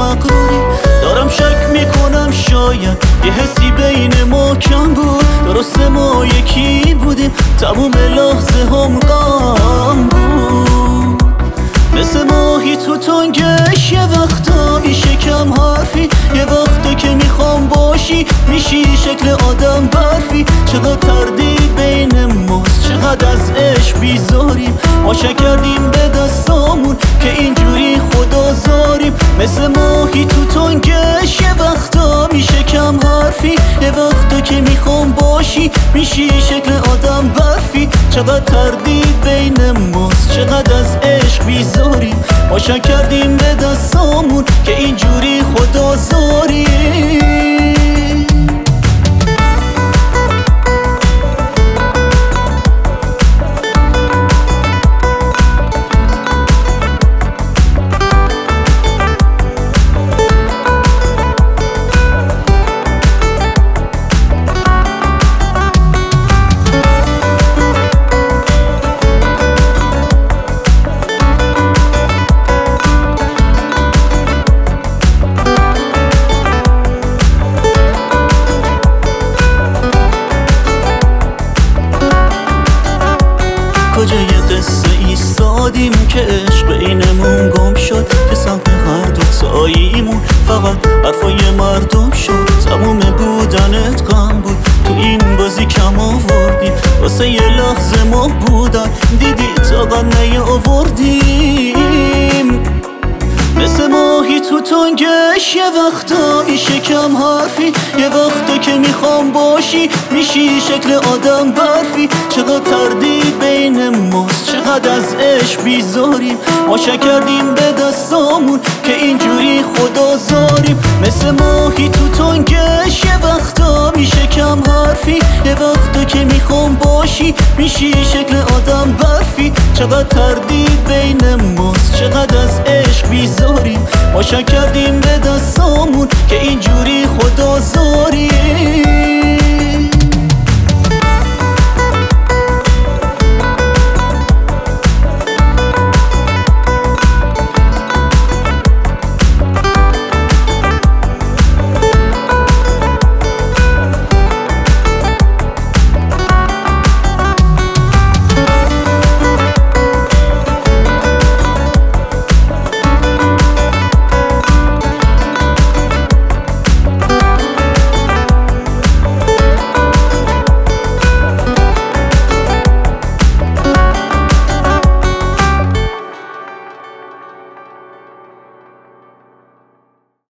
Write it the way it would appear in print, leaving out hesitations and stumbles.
مغروری. دارم شک میکنم شاید یه حسی بین ما کم بود. درسته ما یکی بودیم، تموم لحظه هم غم بود. مثل ماهی تو تنگش یه وقتا میشه کم حرفی، یه وقتا که میخوام باشی میشی شکل آدم برفی. چقدر تردید بین ماست، چقدر از عشق بیزاریم. ما شک کردیم به دستامون که اینجوری خدا زاریم. مثل ماهی تو تنگش یه وقتا میشه کم حرفی، یه وقتا که میخوام باشی میشی شکل آدم برفی. چقدر تردید بین ماست، چقدر از عشق بیزاریم. ما شک کردیم به دستامون که اینجوری خدا زاریم. کجای قصه ایستادیم که عشق بینمون گم شد، که سمت هر دو تاییمون فقط حرفای مردم شد. تموم بودنت غم بود، تو این بازی کم آوردیم. واسه یه لحظه ما بودن دیدی طاقت نیاوردیم. مثل ماهی تو تنگش یه وقتا میشه کم حرفی، یه وقتا که میخوام باشی میشی شکل آدم برفی. چقدر تردید بین ماست، چقدر از عشق بیزاریم. ما شک کردیم به دستامون که اینجوری خدا زاریم. مثل ماهی تو تنگش یه وقتا میشه کم حرفی، یه وقتا که میخوام باشی میشی شکل آدم برفی. چقدر تردید بین ماست، چقدر از عشق بیزاریم. ما شک کردیم به دستامون که اینجوری خدا زاریم.